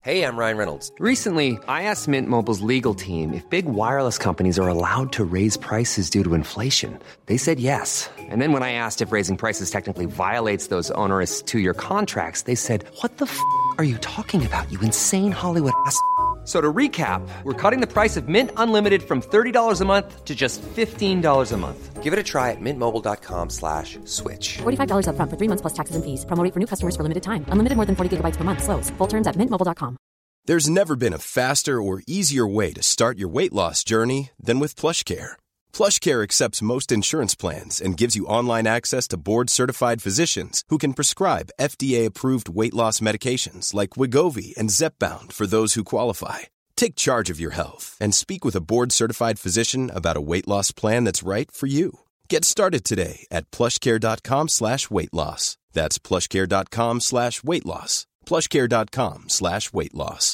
Hey, I'm Ryan Reynolds. Recently, I asked Mint Mobile's legal team if big wireless companies are allowed to raise prices due to inflation. They said yes. And then when I asked if raising prices technically violates those onerous two-year contracts, they said, "What the f*** are you talking about, you insane Hollywood ass?" So to recap, we're cutting the price of Mint Unlimited from $30 a month to just $15 a month. Give it a try at mintmobile.com/switch. $45 up front for 3 months plus taxes and fees. Promo rate for new customers for limited time. Unlimited more than 40 gigabytes per month. Slows full terms at mintmobile.com. There's never been a faster or easier way to start your weight loss journey than with PlushCare. PlushCare accepts most insurance plans and gives you online access to board-certified physicians who can prescribe FDA-approved weight loss medications like Wegovy and Zepbound for those who qualify. Take charge of your health and speak with a board-certified physician about a weight loss plan that's right for you. Get started today at plushcare.com/weight loss. That's plushcare.com/weight loss. plushcare.com/weight loss.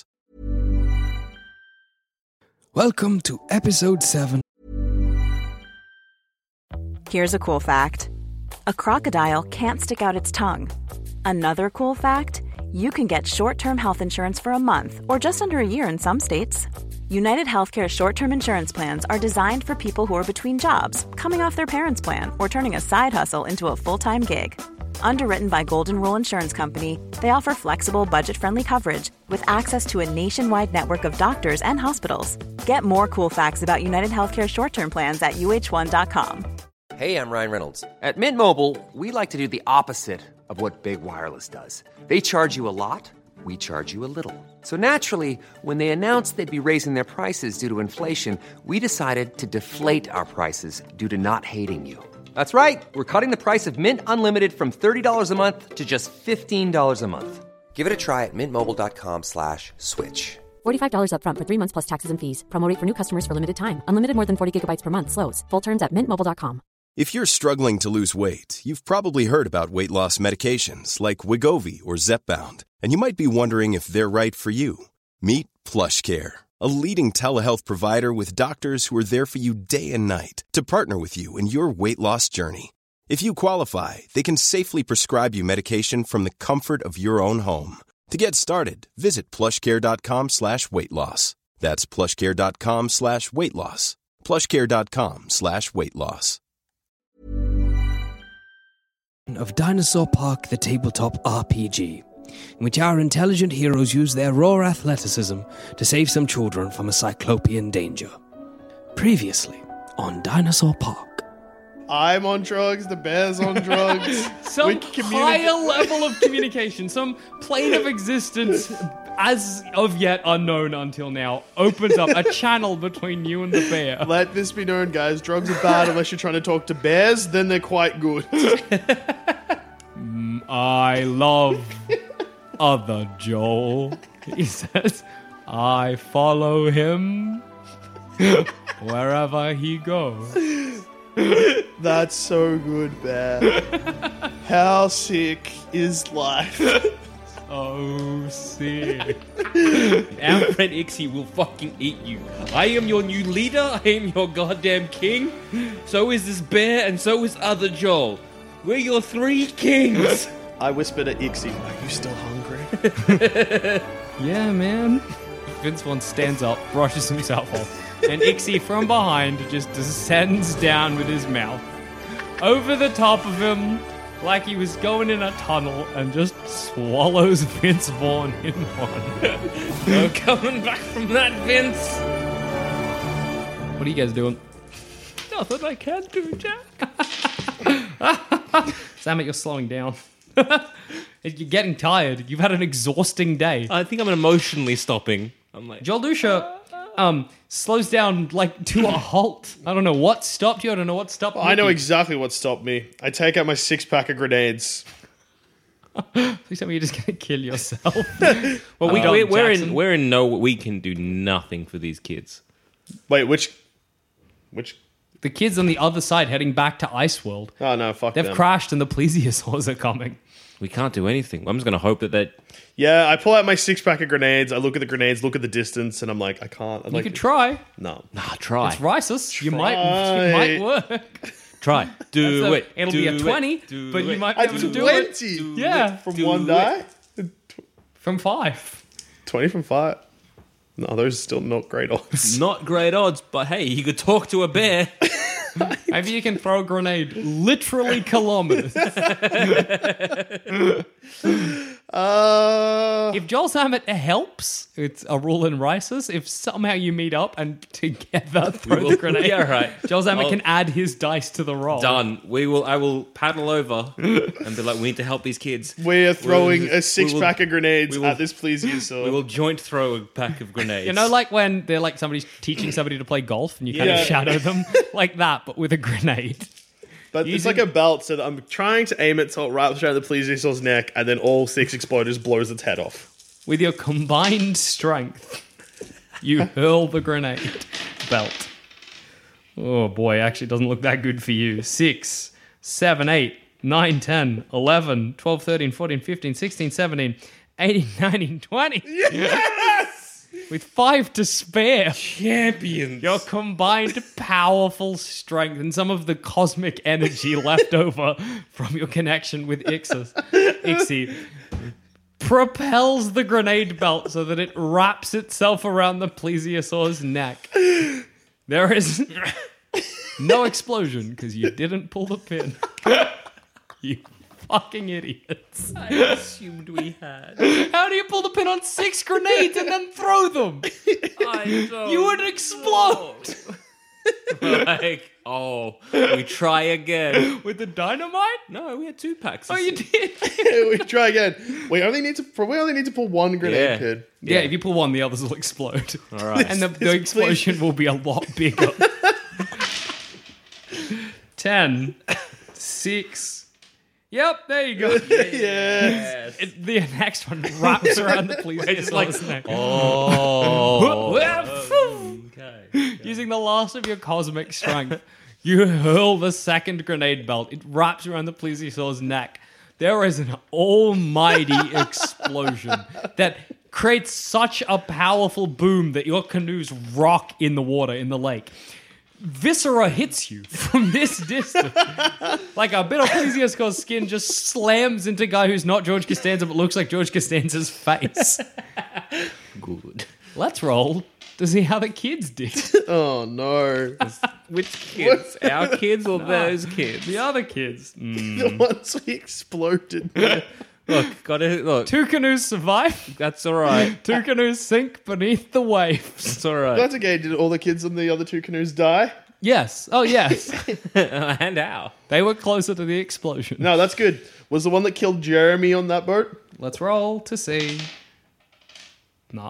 Welcome to episode 7. Here's a cool fact. A crocodile can't stick out its tongue. Another cool fact, you can get short-term health insurance for a month or just under a year in some states. United Healthcare short-term insurance plans are designed for people who are between jobs, coming off their parents' plan, or turning a side hustle into a full-time gig. Underwritten by Golden Rule Insurance Company, they offer flexible, budget-friendly coverage with access to a nationwide network of doctors and hospitals. Get more cool facts about United Healthcare short-term plans at uh1.com. Hey, I'm Ryan Reynolds. At Mint Mobile, we like to do the opposite of what Big Wireless does. They charge you a lot, we charge you a little. So naturally, when they announced they'd be raising their prices due to inflation, we decided to deflate our prices due to not hating you. That's right. We're cutting the price of Mint Unlimited from $30 a month to just $15 a month. Give it a try at mintmobile.com/switch. $45 up front for 3 months plus taxes and fees. Promo rate for new customers for limited time. Unlimited more than 40 gigabytes per month. Slows full terms at mintmobile.com. If you're struggling to lose weight, you've probably heard about weight loss medications like Wegovy or Zepbound, and you might be wondering if they're right for you. Meet PlushCare, a leading telehealth provider with doctors who are there for you day and night to partner with you in your weight loss journey. If you qualify, they can safely prescribe you medication from the comfort of your own home. To get started, visit plushcare.com/weight loss. That's plushcare.com/weight loss. plushcare.com/weight loss. Of Dinosaur Park, the tabletop RPG, in which our intelligent heroes use their raw athleticism to save some children from a cyclopean danger. Previously on Dinosaur Park. I'm on drugs, the bear's on drugs. Some higher level of communication, some plane of existence as of yet unknown until now, opens up a channel between you and the bear. Let this be known, guys. Drugs are bad unless you're trying to talk to bears, then they're quite good. I love other Joel. He says, I follow him wherever he goes. That's so good, bear. How sick is life? Oh, sick. Our friend Ixie will fucking eat you. I am your new leader. I am your goddamn king. So is this bear, and so is other Joel. We're your 3 kings. I whispered at Ixie, are you still hungry? Yeah, man. Vince Vaughn stands up, brushes himself off, and Ixie from behind just descends down with his mouth over the top of him like he was going in a tunnel and just swallows Vince Vaughn in one. No coming back from that, Vince. What are you guys doing? Nothing I can do, Jack. Sam, you're slowing down. You're getting tired. You've had an exhausting day. I think I'm emotionally stopping. I'm like, Joel Dusha slows down like to a halt. I don't know what stopped you. I don't know what stopped I know Mickey. exactly what stopped me. I take out my 6-pack of grenades. Please tell me you're just going to kill yourself. well, we're in no. We can do nothing for these kids. Wait, which? The kids on the other side heading back to Ice World. Oh no, fuck They've them. crashed and the plesiosaurs are coming. We can't do anything. I'm just going to hope that. Yeah, I pull out my 6-pack of grenades. I look at the grenades, look at the distance, and I'm like, I can't. You could try. No. Nah, try. It's Rhisus. You might work. Try. Do it. It'll do be a it. 20, do but you it. might be able to do it. Do Yeah. From Do one it. die? From 5. 20 from 5. No, those are still not great odds. Not great odds, but hey, you could talk to a bear. Maybe you can throw a grenade literally kilometers. If Joel Zammit helps, it's a rule in Rises. If somehow you meet up and together throw the grenade, Yeah, right. Joel Zammit can add his dice to the roll. Done. I will paddle over and be like, we need to help these kids. We're throwing We'll- a 6-pack of grenades we will- at this plesiosaur. We will joint throw a pack of grenades. You know, like when they're like somebody's teaching somebody to play golf and you kind Yeah. of shadow them like that, but with a grenade. But it's using- like a belt, so that I'm trying to aim it so it wraps around the plesiosaur's neck, and then all 6 exploders blows its head off. With your combined strength, you hurl the grenade belt. Oh boy, actually doesn't look that good for you. 6, 7, 8, 9, 10, 11, 12, 13, 14, 15, 16, 17, 18, 19, 20. Yes! With 5 to spare. champions. Your combined powerful strength and some of the cosmic energy left over from your connection with Ixie propels the grenade belt so that it wraps itself around the plesiosaur's neck. There is no explosion because you didn't pull the pin. You fucking idiots. I assumed we had. How do you pull the pin on 6 grenades and then throw them? I don't You would explode. Like, we try again. With the dynamite? No, we had 2 packs. Oh, you did? We try again. We only need to pull one grenade Yeah. pin. Yeah, if you pull one, the others will explode. All right. And the explosion will be a lot bigger. 10, 6. Yep, there you go. Yes. The next one wraps around the plesiosaur's neck. Oh. Okay. Using the last of your cosmic strength, you hurl the second grenade belt. It wraps around the plesiosaur's neck. There is an almighty explosion that creates such a powerful boom that your canoes rock in the water in the lake. Viscera hits you from this distance. Like a bit of plesiosaur's skin just slams into a guy who's not George Costanza but looks like George Costanza's face. Good. Let's roll to see how the kids did. Oh no. Which kids? Our kids or those kids? The other kids. The ones we exploded. Look. 2 canoes survive. That's all right. 2 canoes sink beneath the waves. That's all right. That's okay. Did all the kids on the other 2 canoes die? Yes. Oh, yes. And how? They were closer to the explosion. No, that's good. Was the one that killed Jeremy on that boat? Let's roll to see. Nah.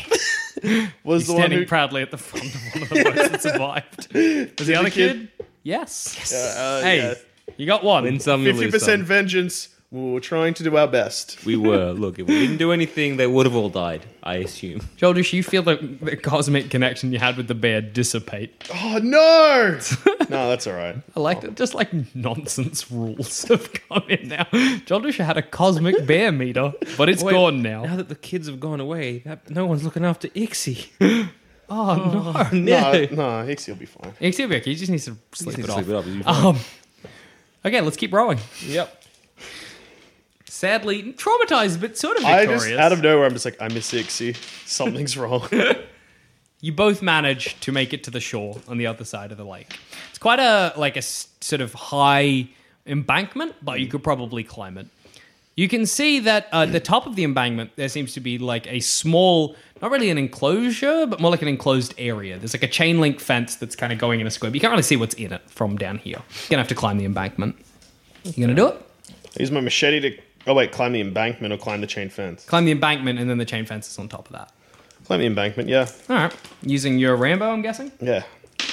Was He's the one standing who... proudly at the front of one of the boats that survived. Was the other kid? Yes. Hey, yeah. you got one. Win some, you lose 50% some. vengeance. We were trying to do our best. We were. Look, if we didn't do anything, they would have all died, I assume. Joldish, you feel the cosmic connection you had with the bear dissipate. Oh, no! No, that's all right. I like that. Just like nonsense rules have come in now. Joldish had a cosmic bear meter, but it's gone now. Now that the kids have gone away, no one's looking after Ixie. Oh, no. No, Ixie will be fine. Except Becky, he just needs to sleep it off. Sleep it off. You'll be fine. Okay, let's keep rowing. Yep. Sadly, traumatized, but sort of I victorious. just, out of nowhere, I'm just like, I miss Ixie. Something's wrong. You both manage to make it to the shore on the other side of the lake. It's quite a sort of high embankment, but you could probably climb it. You can see that at the top of the embankment, there seems to be like a small, not really an enclosure, but more like an enclosed area. There's like a chain link fence that's kind of going in a square, but you can't really see what's in it from down here. You're going to have to climb the embankment. You going to do it? Use my machete to... Oh, wait, climb the embankment or climb the chain fence? Climb the embankment, and then the chain fence is on top of that. Climb the embankment, yeah. All right. Using your Rambo, I'm guessing? Yeah.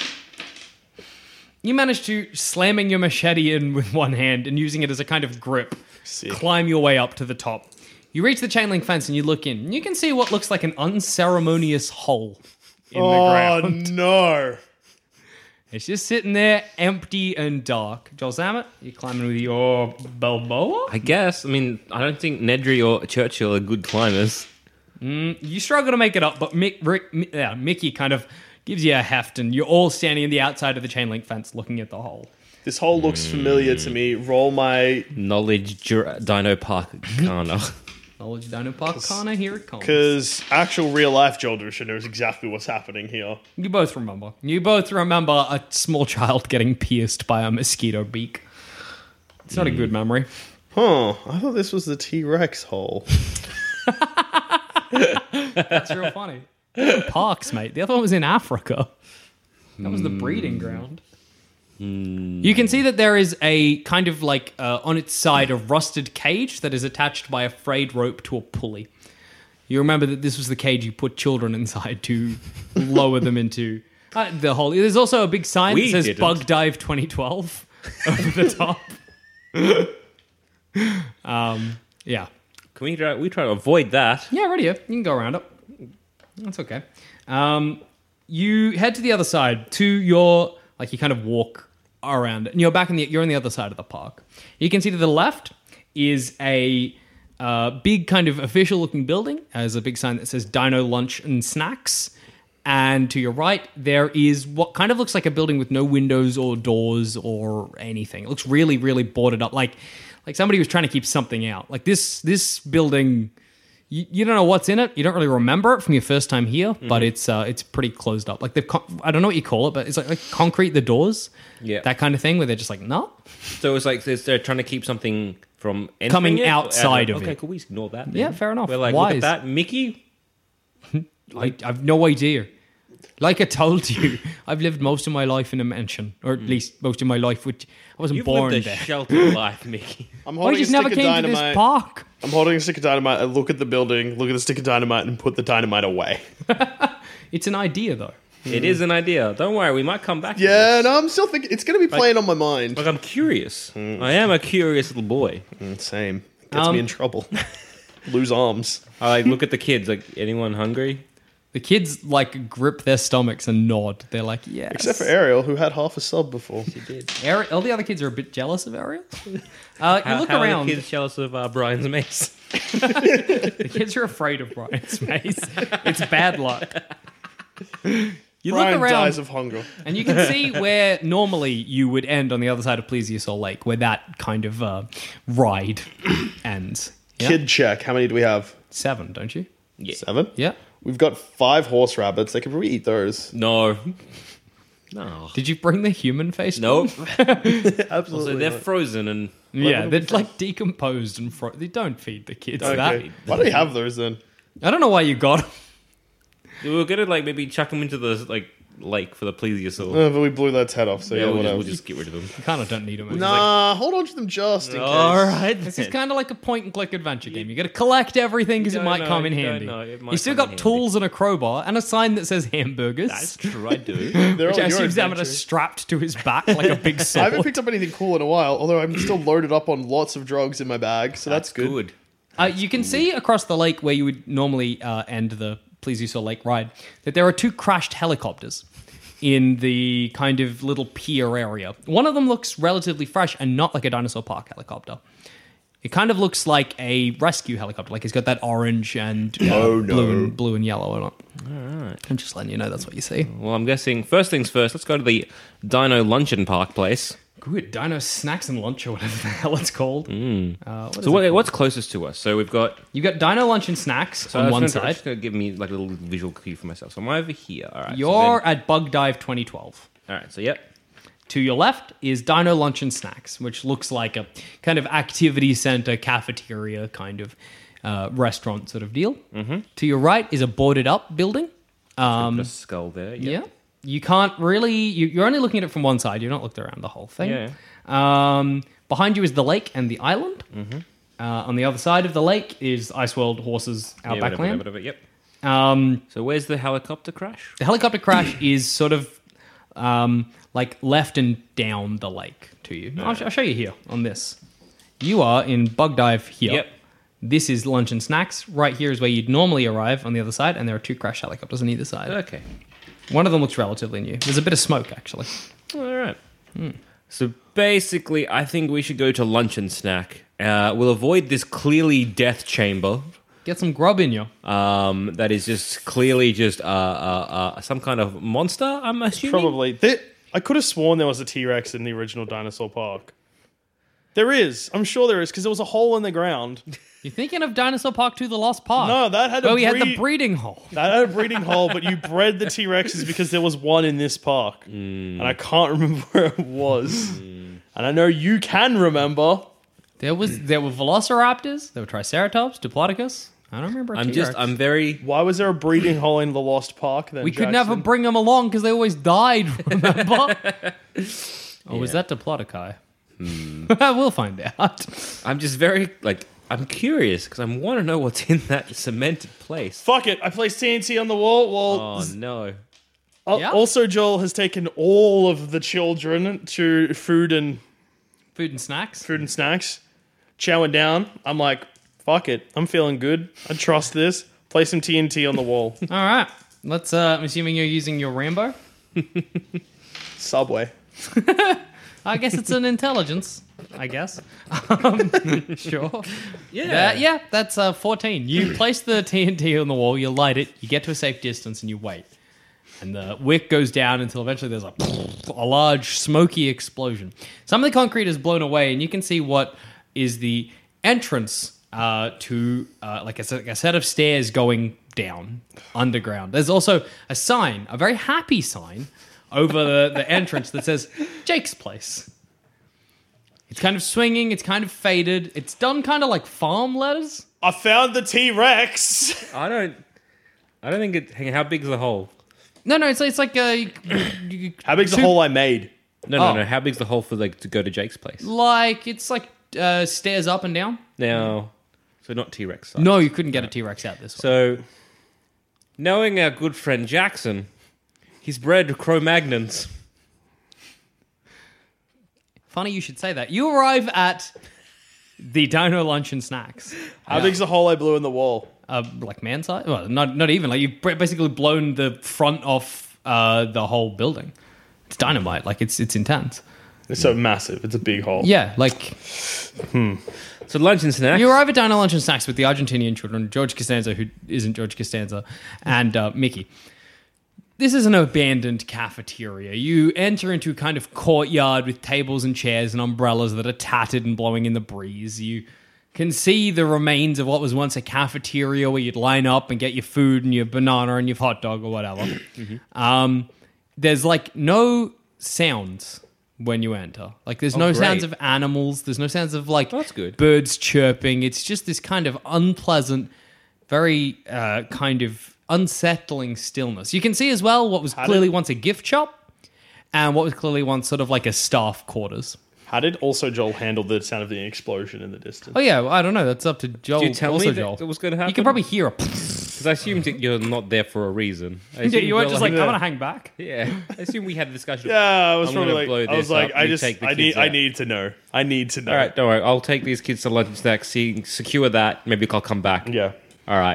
You manage to, slamming your machete in with one hand and using it as a kind of grip, Sick. climb your way up to the top. You reach the chain link fence and you look in. And you can see what looks like an unceremonious hole in the ground. Oh, no. It's just sitting there, empty and dark. Joel Zammit, you're climbing with your Balboa? I guess. I mean, I don't think Nedry or Churchill are good climbers. You struggle to make it up, but Mickey kind of gives you a heft, and you're all standing on the outside of the chain link fence looking at the hole. This hole looks familiar to me. Roll my... Knowledge Dino Park Ghana. Knowledge Dino Park Connor, here it comes. Because actual real-life Joel Dusha knows exactly what's happening here. You both remember. You both remember a small child getting pierced by a mosquito beak. It's not a good memory. Huh. I thought this was the T-Rex hole. That's real funny. Parks, mate. The other one was in Africa. That was the breeding ground. You can see that there is a kind of like on its side a rusted cage that is attached by a frayed rope to a pulley. You remember that this was the cage you put children inside to lower them into the hole. There's also a big sign that says Bug Dive 2012 over the top. Yeah. Can we try to avoid that? Yeah, right here. You can go around it. That's okay. You head to the other side to your, like you kind of walk around it, and you're on the other side of the park. You can see to the left is a big kind of official looking building. There's a big sign that says Dino Lunch and Snacks. And to your right, there is what kind of looks like a building with no windows or doors or anything. It looks really, really boarded up, like somebody was trying to keep something out. Like this building, you don't know what's in it. You don't really remember it from your first time here, but it's pretty closed up. Like I don't know what you call it, but it's like concrete the doors, that kind of thing, where they're just like no. So it's like they're trying to keep something from coming outside of it. Okay, cool. We ignore that. Then. Yeah, fair enough. We're like, Wise. look at that, Mickey. I've no idea. Like I told you, I've lived most of my life in a mansion, or at least most of my life, which I wasn't born lived a there. sheltered life, Mickey. I just never came to this park. I'm holding a stick of dynamite. I look at the building, look at the stick of dynamite, and put the dynamite away. It's an idea, though. It is an idea. Don't worry, we might come back to Yeah, this. no, I'm still thinking. It's going to be playing on my mind. Like, I'm curious. I am a curious little boy. Same. Gets me in trouble. Lose arms. I look at the kids, like, anyone hungry? The kids, like, grip their stomachs and nod. They're like, yes. Except for Ariel, who had half a sub before. She did. All the other kids are a bit jealous of Ariel. You look How around. are the kids jealous of Brian's mace? The kids are afraid of Brian's mace. It's bad luck. You Brian look around, dies of hunger. and you can see where normally you would end on the other side of Plesiosaur Lake, where that kind of ride ends. Yeah? Kid check. How many do we have? 7, don't you? Yeah. 7? Yeah. We've got 5 horse rabbits. They could probably eat those. No. Did you bring the human face? Nope. Absolutely. Also, they're not. frozen and... Yeah, they're like decomposed and they don't feed the kids that. Why do we have those then? I don't know why you got them. We were gonna like maybe chuck them into the lake for the plesiosaur. But we blew that head off, so yeah, whatever. we'll just get rid of them. You kind of don't need them. Nah, hold on to them just in case. All right. This is kind of like a point-and-click adventure game. You got to collect everything because it might come in handy. You still got tools and a crowbar and a sign that says hamburgers. That's true, I do. Which I assume Zamada strapped to his back like a big I sword. haven't picked up anything cool in a while, although I'm still loaded up on lots of drugs in my bag, so that's good. You can see across the lake where you would normally end the Plesiosaur Lake ride that there are 2 crashed helicopters in the kind of little pier area. One of them looks relatively fresh and not like a Dinosaur Park helicopter. It kind of looks like a rescue helicopter, like it's got that orange and blue and yellow on it. All right. I'm just letting you know that's what you see. Well, I'm guessing first things first, let's go to the Dino Luncheon Park place. Good, Dino Snacks and Lunch or whatever the hell it's called. What's closest to us? So we've got... You got Dino Lunch and Snacks on one side. Just going to give me like a little visual cue for myself. So I'm over here. All right. You're at Bug Dive 2012. All right, so yep. To your left is Dino Lunch and Snacks, which looks like a kind of activity center, cafeteria kind of restaurant sort of deal. Mm-hmm. To your right is a boarded up building. Put a skull there. Yep. Yeah. You can't really... You're only looking at it from one side. You're not looked around the whole thing. Yeah. Behind you is the lake and the island. Mm-hmm. On the other side of the lake is Ice World Horses Outback Land. Whatever, yep. So where's the helicopter crash? The helicopter crash is sort of like left and down the lake to you. I'll show you here on this. You are in Bug Dive here. Yep. This is Lunch and Snacks. Right here is where you'd normally arrive on the other side, and there are 2 crash helicopters on either side. Okay. One of them looks relatively new. There's a bit of smoke, actually. All right. So basically, I think we should go to Lunch and Snack. We'll avoid this clearly death chamber. Get some grub in you. That is just clearly just some kind of monster, I'm assuming? Probably. I could have sworn there was a T-Rex in the original Dinosaur Park. There is. I'm sure there is, because there was a hole in the ground. You're thinking of Dinosaur Park 2: The Lost Park. No, that had we had the breeding hole. That had a breeding hole, but you bred the T-Rexes because there was one in this park. And I can't remember where it was. And I know you can remember. There were Velociraptors, there were Triceratops, Diplodocus. I don't remember. I'm very. Why was there a breeding hole in the Lost Park then? We could never bring them along because they always died, remember? Or was that Diplodocus? We'll find out. I'm just very, I'm curious because I want to know what's in that cemented place. Fuck it. I placed TNT on the wall. Well, Oh, no. Also, Joel has taken all of the children to food and snacks. Chowing down. I'm like, fuck it. I'm feeling good. I trust this. Place some TNT on the wall. All right. Let's, I'm assuming you're using your Rambo? Subway. I guess it's an intelligence. I guess. Sure. Yeah. That's 14. You place the TNT on the wall, you light it, you get to a safe distance, and you wait. And the wick goes down until eventually there's a large smoky explosion. Some of the concrete is blown away, and you can see what is the entrance to a set of stairs going down underground. There's also a sign, a very happy sign, over the entrance that says Jake's Place. It's kind of swinging, it's kind of faded, it's done kind of like farm letters. I found the T-Rex. I don't think it. Hang on, how big is the hole? No, it's like How big's the hole I made? No. How big's the hole for to go to Jake's place? It's like stairs up and down. Now, so not T-Rex size. No, you couldn't get a T-Rex out this way. So, knowing our good friend Jackson, he's bred Cro-Magnons. Funny you should say that. You arrive at the Dino Lunch and Snacks. How big's the hole I blew in the wall? Like man size? Well, not even. Like you've basically blown the front off the whole building. It's dynamite. Like it's intense. It's so massive. It's a big hole. Yeah, like... So lunch and snacks. You arrive at Dino Lunch and Snacks with the Argentinian children, George Costanza, who isn't George Costanza, and Mickey. This is an abandoned cafeteria. You enter into a kind of courtyard with tables and chairs and umbrellas that are tattered and blowing in the breeze. You can see the remains of what was once a cafeteria where you'd line up and get your food and your banana and your hot dog or whatever. There's like no sounds when you enter. Like there's no sounds of animals. There's no sounds of like that's good. Birds chirping. It's just this kind of unpleasant, very kind of unsettling stillness. You can see as well what was clearly once a gift shop and what was clearly once sort of like a staff quarters. How did also Joel handle the sound of the explosion in the distance? Oh yeah, well, I don't know. That's up to Joel. Did you tell also me Joel. that was going to happen? You can probably hear a... Because I assumed that you're not there for a reason. You weren't just like, I'm going to hang back? Yeah. I assume we had a discussion. Yeah, I was I'm probably gonna blow like, I was this like, up, I you just, take the I kids need out. to know. I need to know. All right, don't worry. I'll take these kids to lunch and snacks, secure that. Maybe I'll come back. Yeah. All right.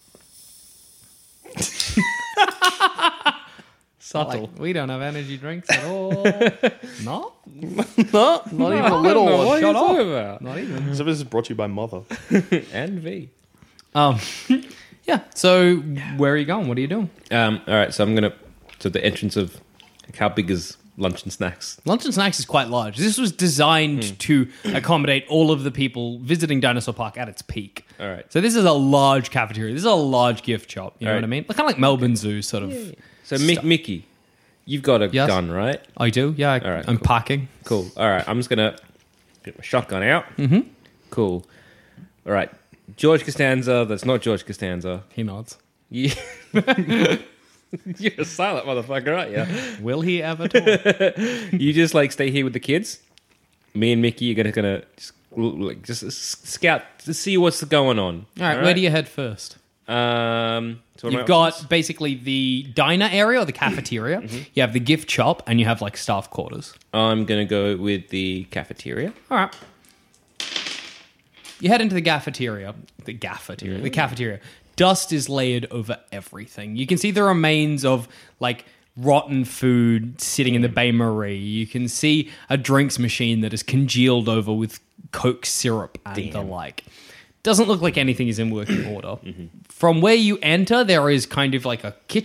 Subtle. Like, we don't have energy drinks at all. No? Not even a little one. What are you Shut talking up. about? Not even. So this is brought to you by Mother. And V. Yeah. So where are you going? What are you doing? All right, so I'm going to... So the entrance of... Like, how big is lunch and snacks? Lunch and Snacks is quite large. This was designed to accommodate all of the people visiting Dinosaur Park at its peak. All right. So this is a large cafeteria. This is a large gift shop. You know All what I right. mean? Like, kind of like Melbourne Zoo sort of. So Mickey, you've got a Yes. gun, right? I do? Yeah, All right, I'm cool. packing. Cool. All right, I'm just going to get my shotgun out. Mm-hmm. Cool. All right. George Costanza, that's not George Costanza. He nods. Yeah. You're a silent motherfucker, aren't you? Will he ever talk? You just like stay here with the kids. Me and Mickey are gonna just scout to see what's going on. All right, where do you head first? So what are You've my got options? basically the diner area or the cafeteria. You have the gift shop, and you have like staff quarters. I'm gonna go with the cafeteria. All right. You head into the cafeteria. The cafeteria. Dust is layered over everything. You can see the remains of like rotten food sitting in the Bain Marie. You can see a drinks machine that is congealed over with Coke syrup and the like. Doesn't look like anything is in working order. From where you enter, there is kind of like a kitchen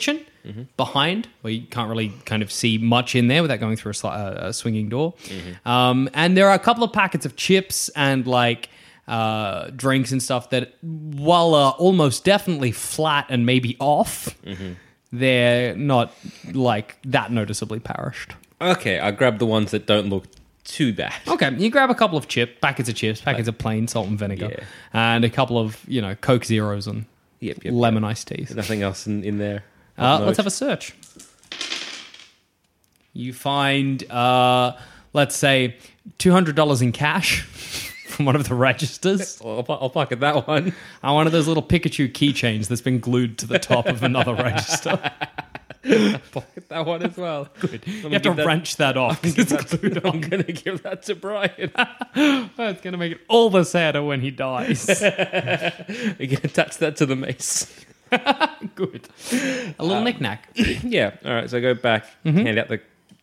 behind, where you can't really kind of see much in there without going through a swinging door. And there are a couple of packets of chips and like drinks and stuff that, while almost definitely flat and maybe off, they're not like that noticeably perished. Okay, I grab the ones that don't look too bad. Okay, you grab a couple of packets of plain salt and vinegar, and a couple of, Coke Zeros and lemon iced teas. Nothing else in there. Let's have a search. You find, let's say, $200 in cash from one of the registers. I'll pocket that one. And one of those little Pikachu keychains that's been glued to the top of another register. Pocket that one as well. Good. You have to wrench that off. I'm going to give that to Brian. It's going to make it all the sadder when he dies. You can attach that to the mace. Good. A little knick-knack. Yeah. All right. So I go back, hand out the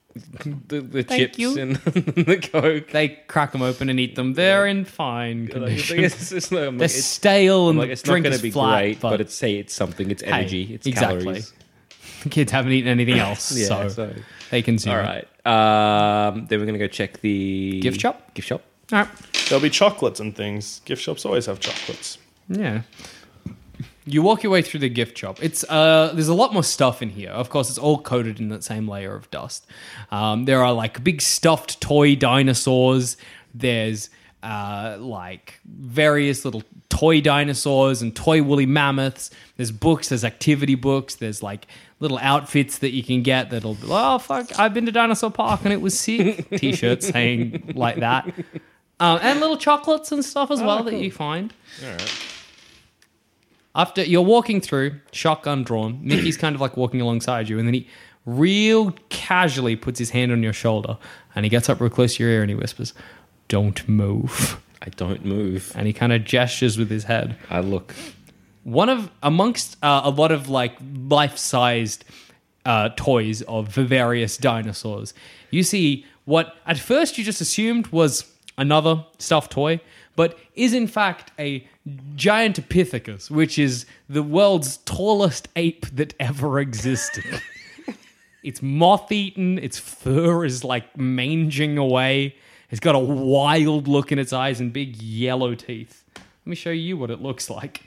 chips you. and the Coke. They crack them open and eat them. They're in fine condition. They're They're stale and it's the drink not going is to be flat, great, but it's something. It's energy. It's exactly. calories. The kids haven't eaten anything else, so they consume. All right. Then we're going to go check the Gift shop. All right. There'll be chocolates and things. Gift shops always have chocolates. Yeah. You walk your way through the gift shop. It's there's a lot more stuff in here. Of course, it's all coated in that same layer of dust. There are like big stuffed toy dinosaurs. There's like various little toy dinosaurs and toy woolly mammoths. There's books. There's activity books. There's like little outfits that you can get that'll be, oh fuck, I've been to Dinosaur Park and it was sick. T-shirts saying like that. And little chocolates and stuff as well that you find. All right. After you're walking through, shotgun drawn, Mickey's kind of like walking alongside you, and then he real casually puts his hand on your shoulder, and he gets up real close to your ear and he whispers, "Don't move." I don't move. And he kind of gestures with his head. I look. Amongst a lot of like life-sized toys of various dinosaurs, you see what at first you just assumed was another stuffed toy, but is in fact a Gigantopithecus, which is the world's tallest ape that ever existed. It's moth-eaten, its fur is like manging away. It's got a wild look in its eyes and big yellow teeth. Let me show you what it looks like.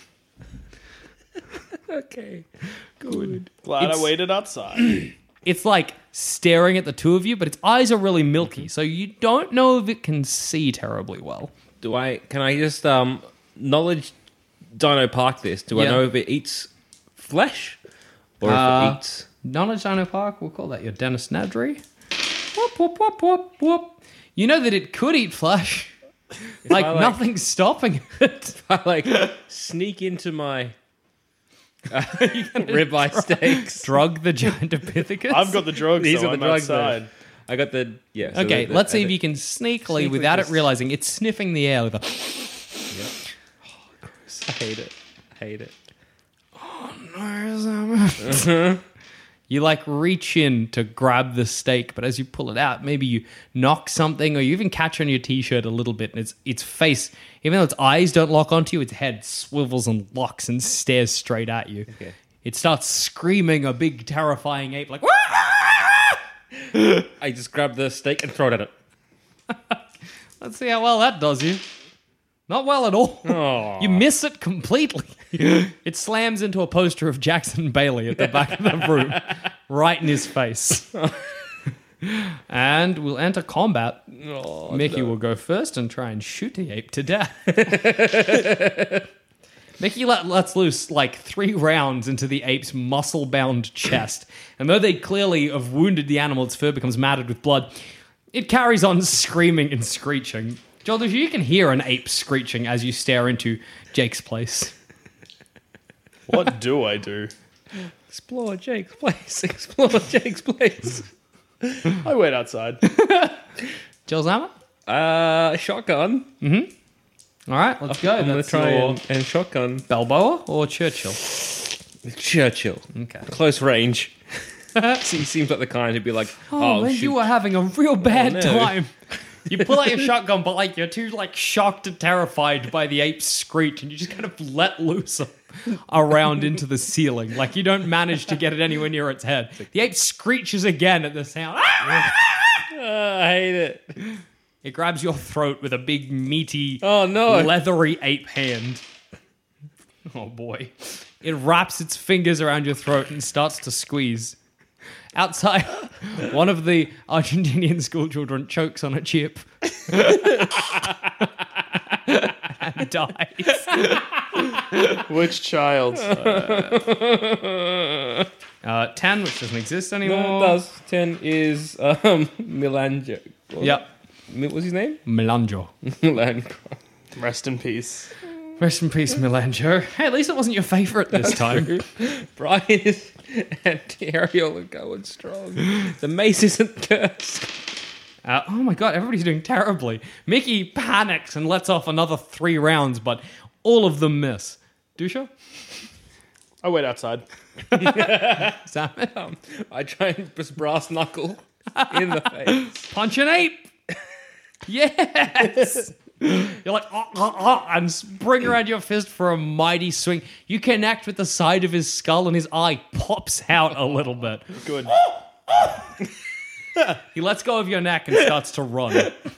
Okay, good. Glad I waited outside. It's like staring at the two of you, but its eyes are really milky, so you don't know if it can see terribly well. Can I just knowledge Dino Park this? Do I know if it eats flesh or if it eats? Knowledge Dino Park, we'll call that your Dennis Nedry. Whoop, whoop, whoop, whoop, whoop. You know that it could eat flesh. Like nothing's stopping it. I like sneak into my ribeye steaks. Drug the Gigantopithecus. I've got the drugs, These so are the I'm drugs outside. there. I got the So okay, let's see if you can sneakily, without it realizing, it's sniffing the air with a... Oh, gross. I hate it. Oh, no. You like reach in to grab the steak, but as you pull it out, maybe you knock something, or you even catch on your t-shirt a little bit, and its face, even though its eyes don't lock onto you, its head swivels and locks and stares straight at you. Okay. It starts screaming a big, terrifying ape like... I just grab the steak and throw it at it. Let's see how well that does you. Not well at all. Oh. You miss it completely. It slams into a poster of Jackson Bailey at the back of the room, right in his face. And we'll enter combat. Mickey will go first and try and shoot the ape to death. Mickey lets loose like 3 rounds into the ape's muscle-bound chest. And though they clearly have wounded the animal, its fur becomes matted with blood, it carries on screaming and screeching. Joel, you can hear an ape screeching as you stare into Jake's place. What do I do? Explore Jake's place. Explore Jake's place. I wait outside. Joel's hammer? Shotgun. All right, let's go. I'm going to try and shotgun. Balboa or Churchill? Churchill. Okay. Close range. He seems like the kind who'd be like, Oh, man, shoot. you were having a real bad no. time. You pull out your shotgun, but like you're too like shocked and terrified by the ape's screech, and you just kind of let loose around into the ceiling. Like, you don't manage to get it anywhere near its head. The ape screeches again at the sound. I hate it. It grabs your throat with a big, meaty, leathery ape hand. Oh, boy. It wraps its fingers around your throat and starts to squeeze. Outside, one of the Argentinian school children chokes on a chip and dies. Which child? 10, which doesn't exist anymore. No, it does. 10 is Milanjo. Yep. What's his name? Melanjo. Milanjo. Rest in peace. Rest in peace, Melanjo. Hey, at least it wasn't your favourite this time. Brian and Ariel are going strong. The mace isn't cursed. Oh my god, everybody's doing terribly. Mickey panics and lets off another 3 rounds, but all of them miss. Dusha? I wait outside. Sam? I try and just brass knuckle in the face. Punch an ape! Yes! You're like, and spring around your fist for a mighty swing. You connect with the side of his skull and his eye pops out a little bit. Good. He lets go of your neck and starts to run.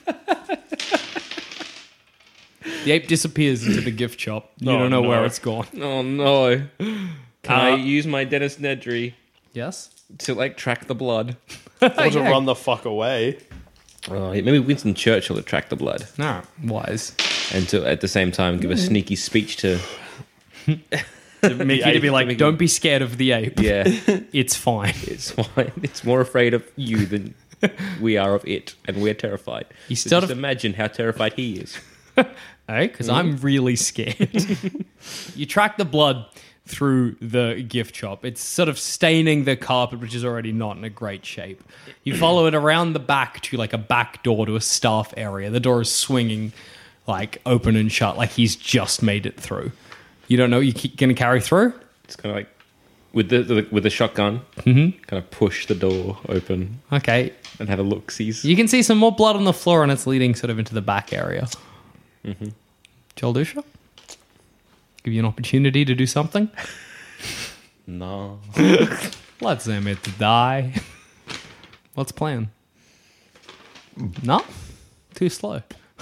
The ape disappears into the gift shop. You don't know where it's gone. Oh no. Can I use my Dennis Nedry Yes? to like track the blood? Or to run the fuck away. Oh, maybe Winston Churchill to track the blood. No, wise. And to at the same time give a sneaky speech to Mickey to be like, don't be scared of the ape. Yeah. It's fine. It's fine. It's more afraid of you than we are of it, and we're terrified. You So sort just of- imagine how terrified he is. Hey, because I'm really scared. You track the blood through the gift shop. It's sort of staining the carpet, which is already not in a great shape. You follow it around the back to like a back door to a staff area. The door is swinging like open and shut, like he's just made it through. You don't know you're going to carry through? It's kind of like with the shotgun, kind of push the door open Okay. and have a look. Sees You can see some more blood on the floor and it's leading sort of into the back area. Joel Dusha? Give you an opportunity to do something? no. Let's aim it to die. What's the plan? No? Too slow.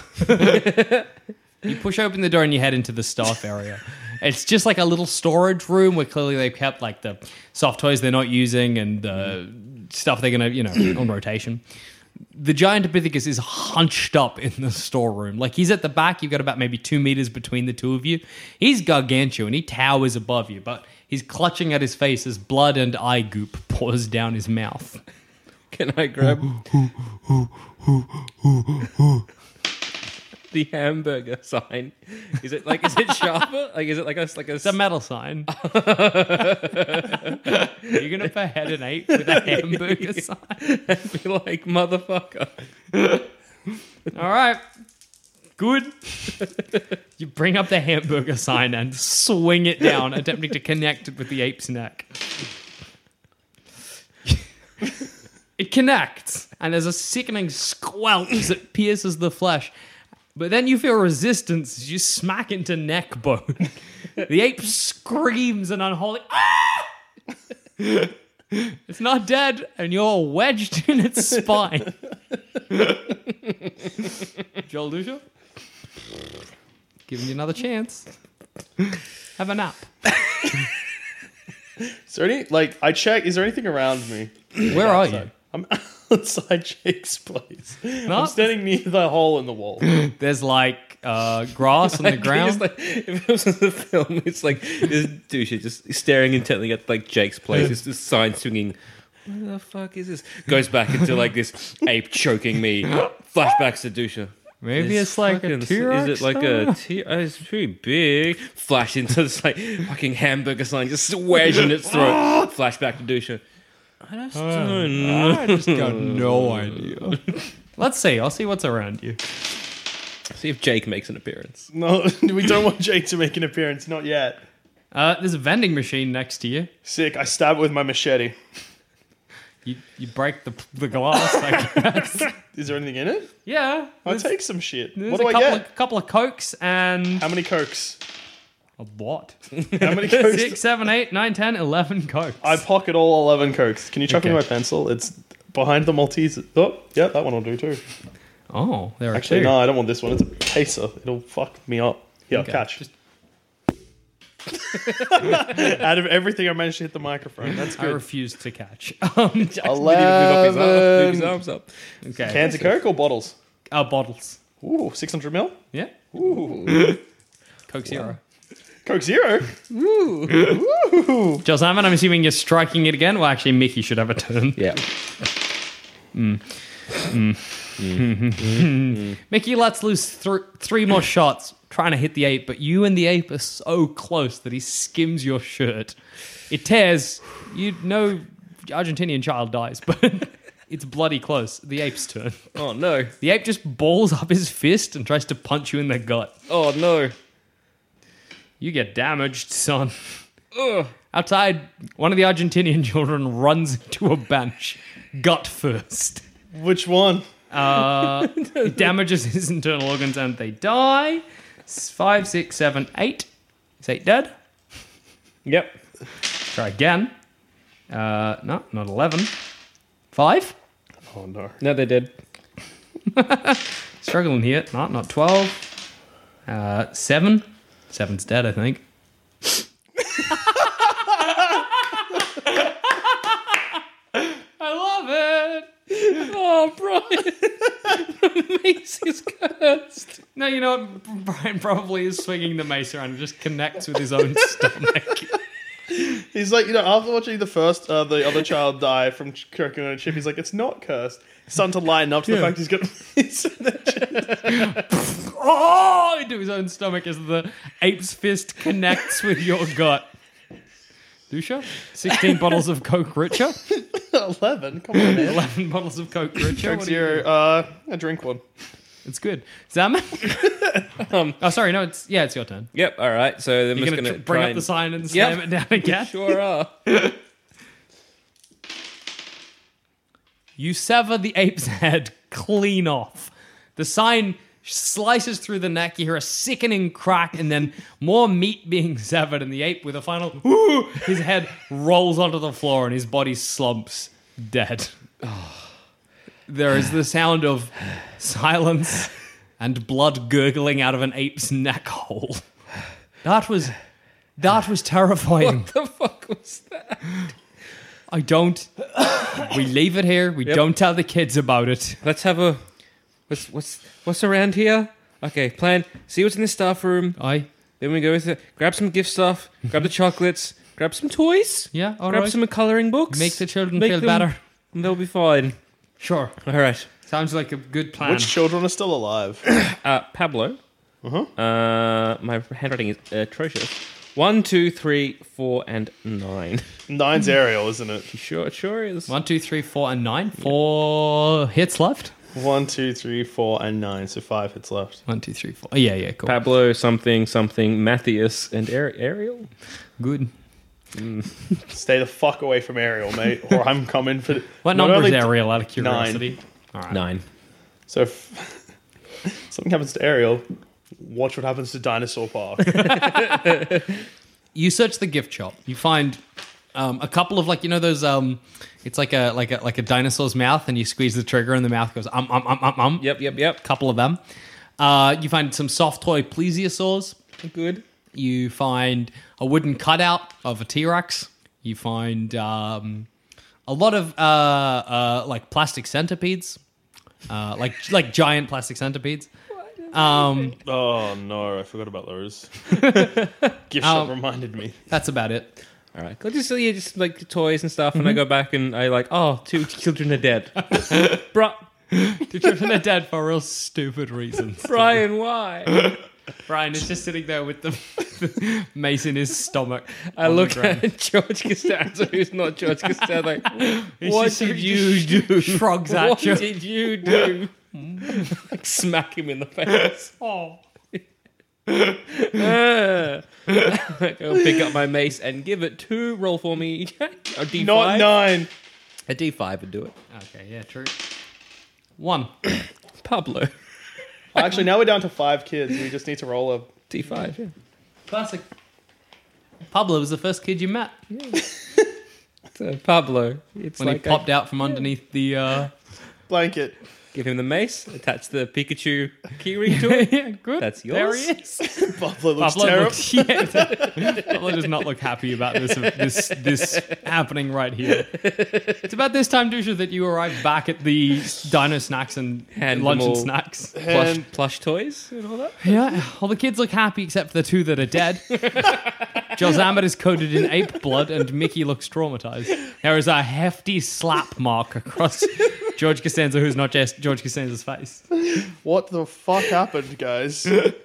You push open the door and you head into the staff area. It's just like a little storage room where clearly they've kept like the soft toys they're not using and the stuff they're going to, on rotation. The giant Epithecus is hunched up in the storeroom. Like, he's at the back. You've got about maybe 2 meters between the two of you. He's gargantuan. He towers above you, but he's clutching at his face as blood and eye goop pours down his mouth. Can I grab the hamburger sign? Is it sharper? Like, is it like a It's a metal sign. You're going to behead an ape with a hamburger sign? and be like, motherfucker? All right. Good. You bring up the hamburger sign and swing it down, attempting to connect it with the ape's neck. It connects, and there's a sickening squelch as it pierces the flesh. But then you feel resistance as you smack into neck bone. The ape screams an unholy, ah! It's not dead, and you're wedged in its spine. Joel Dusha? Giving you another chance. Have a nap. Is there any, I check, is there anything around me? Where are you? I'm outside Jake's place. No? I'm standing near the hole in the wall. There's grass on the ground. If it was in the film, it's like this douche just staring intently at Jake's place. It's this sign swinging. What the fuck is this? Goes back into this ape choking me. Flashbacks to Dusha. Maybe it's like a T-Rex. Is it like a T-Rex? It's pretty big. Flash into this fucking hamburger sign, just wedging its throat. Flashback to Dusha. I just got no idea. Let's see. I'll see what's around you. See if Jake makes an appearance. No, we don't want Jake to make an appearance. Not yet. There's a vending machine next to you. Sick. I stab it with my machete. You break the glass, I guess. Is there anything in it? Yeah. I'll take some shit. There's What do I get? A couple of Cokes and... How many Cokes? A what? How many Cokes? 6, 7, 8, 9, 10, 11 Cokes. I pocket all 11 Cokes. Can you chuck me Okay. my pencil? It's behind the Maltese. Oh, yeah, that one will do too. Oh, there are Actually, two. no, I don't want this one. It's a pacer. It'll fuck me up. Here, Okay, catch. just- Out of everything, I managed to hit the microphone. That's I good. refuse to catch. Move his arms up. Okay. Cans of Coke or bottles? Bottles. Ooh, 600 mil? Yeah. Ooh. Coke Zero. Coke Zero? Joe Simon, I'm assuming you're striking it again. Well, actually, Mickey should have a turn. Yeah. Mickey lets loose three more shots, trying to hit the ape, but you and the ape are so close that he skims your shirt. It tears. You know, Argentinian child dies, but it's bloody close. The ape's turn. Oh no. The ape just balls up his fist and tries to punch you in the gut. Oh no. You get damaged, son. Ugh. Outside, one of the Argentinian children runs into a bench, gut first. Which one? It damages his internal organs and they die. 5, 6, 7, 8. Is 8 dead? Yep. Try again. No, not 11. 5. Oh no. No, they did. Struggling here. Not 12. 7. 7's dead, I think. I love it. Oh, Brian. The mace is cursed. No, you know what? Brian probably is swinging the mace around and just connects with his own stomach. He's like, after watching the first, the other child die from choking on a chip, he's like, it's not cursed. It's starting to lighten up to the fact he's got Oh! Into his own stomach as the ape's fist connects with your gut. Dusha? 16 bottles of Coke Richer? 11. Come on, man. 11 bottles of Coke Richer? Coke What do you Zero. do? I drink one. It's good. Zaman? Oh, sorry, no, it's your turn. Yep, alright. So I'm You're just going going to to bring up the sign and slam it down again? Sure are. You sever the ape's head clean off. The sign slices through the neck. You hear a sickening crack and then more meat being severed. And the ape, with a final "Ooh," his head rolls onto the floor and his body slumps dead. There is the sound of silence and blood gurgling out of an ape's neck hole. That was terrifying. What the fuck was that? I don't. We leave it here. We don't tell the kids about it. Let's have a... What's around here? Okay, plan. See what's in the staff room. Aye. Then we go with it. Grab some gift stuff. Grab the chocolates. Grab some toys. Yeah, all Grab right. some colouring books. Make the children Make feel them- better. And they'll be fine. Sure. All right. Sounds like a good plan. Which children are still alive? Pablo. My handwriting is atrocious. 1, 2, 3, 4, and 9. 9's Ariel, isn't it? Sure, it sure is. 1, 2, 3, 4, and 9. 4 hits left. 1, 2, 3, 4, and 9. So 5 hits left. 1, 2, 3, 4. Oh, yeah, cool. Pablo, something, Matthias, and Ariel. Good. Stay the fuck away from Ariel, mate, or I'm coming for... What Not number is only- Ariel, out of curiosity? All right. 9. So if something happens to Ariel, watch what happens to Dinosaur Park. You search the gift shop. You find a couple of, like, you know those... it's like a dinosaur's mouth, and you squeeze the trigger, and the mouth goes Yep. Couple of them. You find some soft toy plesiosaurs. Good. You find a wooden cutout of a T-Rex. You find a lot of like plastic centipedes, like giant plastic centipedes. Oh no, I forgot about those. Gift shop reminded me. That's about it. All right. Just like toys and stuff, and I go back and I like, 2 children are dead. The children are dead for real stupid reasons. Brian, why? Brian is just sitting there with the mace in his stomach. I look at George Costanza, who's not George Costanza, like, what just- did he you just do? shrugs at What you. did you do? Like, smack him in the face. Oh. I'll pick up my mace and give it 2. Roll for me. A D5. Not 9. A D5 would do it. Okay, yeah, true. 1. Pablo. Actually, now we're down to 5 kids. We just need to roll a... D5, yeah. Classic. Pablo was the first kid you met. So Pablo, it's When like he popped out from underneath the... Blanket. give him the mace, attach the Pikachu keyring to it. yeah, good. That's There yours. he is. Pablo looks Pablo terrible. looks, Pablo does not look happy about this happening right here. It's about this time, Dusha, that you arrive back at the Dino Snacks and Hand lunch them and all. snacks. Plush toys and all that. Yeah, all the kids look happy except for the two that are dead. Jolzammet is coated in ape blood and Mickey looks traumatized. There is a hefty slap mark across George Costanza, who's not just George Costanza's face. What the fuck happened, guys? There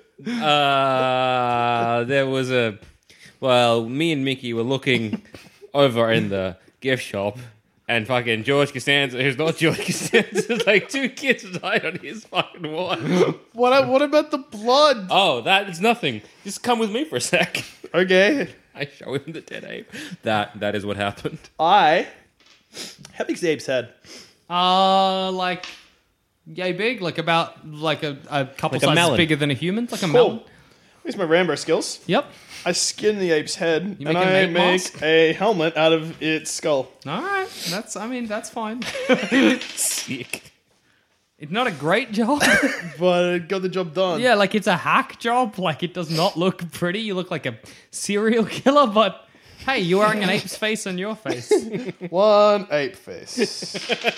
was me and Mickey were looking over in the gift shop, and fucking George Costanza, who's not George Costanza, like 2 kids died on his fucking watch. What about the blood? Oh, that is nothing. Just come with me for a sec. Okay. I show him the dead ape. That is what happened. How big's the ape's head? Like yay big, like about like a couple Like a sizes melon. bigger than a human, like a melon. Here's my Rambo skills. Yep. I skin the ape's head You and make an I ape make mask? a helmet out of its skull. All right, that's fine. Sick. It's not a great job. But it got the job done. Yeah, like it's a hack job. Like it does not look pretty. You look like a serial killer, but hey, you're wearing an ape's face on your face. One ape face.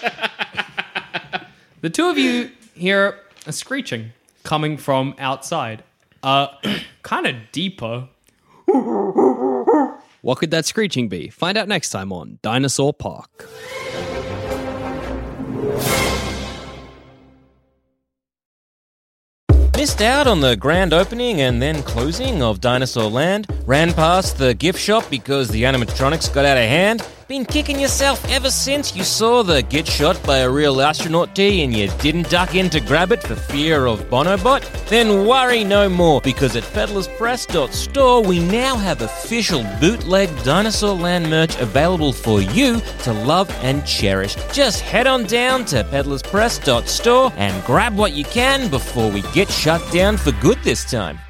The two of you hear a screeching coming from outside. Kind of deeper. What could that screeching be? Find out next time on Dinosaur Park. Missed out on the grand opening and then closing of Dinosaur Land? Ran past the gift shop because the animatronics got out of hand? Been kicking yourself ever since you saw the Get Shot by a Real Astronaut tee and you didn't duck in to grab it for fear of Bonobot? Then worry no more, because at peddlerspress.store we now have official bootleg Dinosaur Land merch available for you to love and cherish. Just head on down to peddlerspress.store and grab what you can before we get shut down for good this time.